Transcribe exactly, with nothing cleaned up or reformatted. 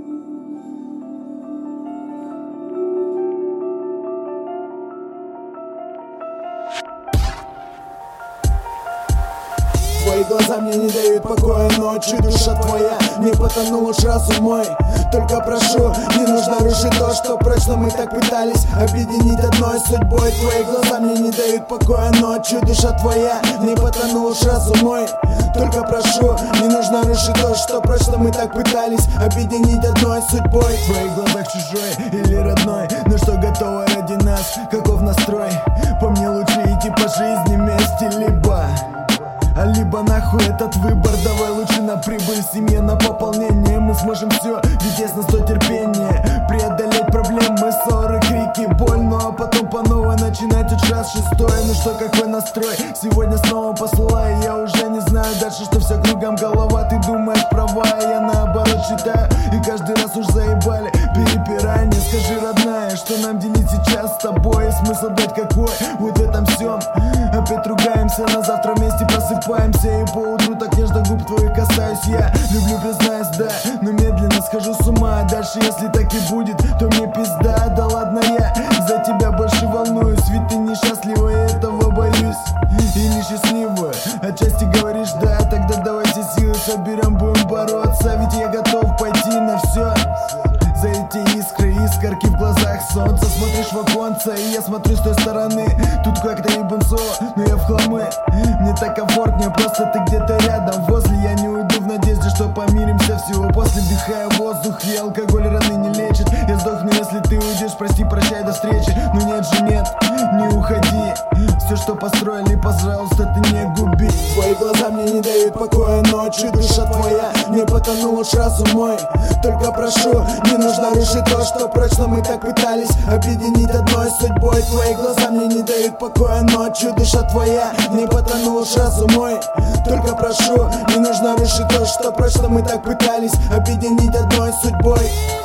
Твои глаза мне не дают покоя ночью, душа твоя не потонул уж разум мой. Только прошу, не нужно рушить то, что прочно мы так пытались объединить одной судьбой. Твои глаза мне не дают покоя ночью, душа твоя не потонул уж разум мой. Только прошу, не нужно рушить то, что прочно мы так пытались объединить одной судьбой. В твоих глазах чужой или родной, но что готово ради нас, каков настрой? По мне лучше идти по жизни вместе, либо А либо нахуй этот выбор, давай лучше на прибыль, семье, на пополнение. Мы сможем все, ведь есть на сто терпения. Преодолеть проблемы, ссоры, крики, боль. Ну а потом по новой начинать от раз шестой. Ну что, какой настрой? Сегодня снова посылаю, я уже не знаю дальше, что все кругом голова. Ты думаешь права, а я наоборот считаю. И каждый раз уж заебали перепирание. Скажи, родная, что нам делить сейчас с тобой? Смысл, блять, какой вот в этом всем? Опять ругаемся, на завтра вместе просыпаемся. И поутру так нежно губ твоих касаюсь. Я люблю, признаюсь, да, но медленно схожу с ума. А дальше, если так и будет, то мне пизда. Да ладно, я за тебя больше волнуюсь, ведь ты несчастлива, и этого боюсь. Или счастливая, отчасти говоришь да. Тогда давайте силы соберем, будем бороться. Ведь я готов пойти на все за эти искры, искорки в глазах солнца. Смотришь в оконце, и я смотрю с той стороны. Тут как-то ебанцо, но я в хламы. Мне так комфортнее, просто ты где-то рядом, возле. Я не уйду в надежде, что помиримся всего после. Вдыхаю воздух, и алкоголь раны не лечит. Я сдохну, если ты уйдешь, прости, прощай, до встречи. Но нет же, нет, не уходи. Все, что построили, пожалуйста, ты не губи. Твои глаза мне не дают покоя ночью, душа твоя не потонул уж разум мой. Только прошу, не нужно рушить то, что прочно мы так пытались объединить одной судьбой. Твои глаза мне не дают покоя ночью, душа твоя не потонул уж разум мой. Только прошу, не нужно рушить то, что прочно мы так пытались объединить одной судьбой.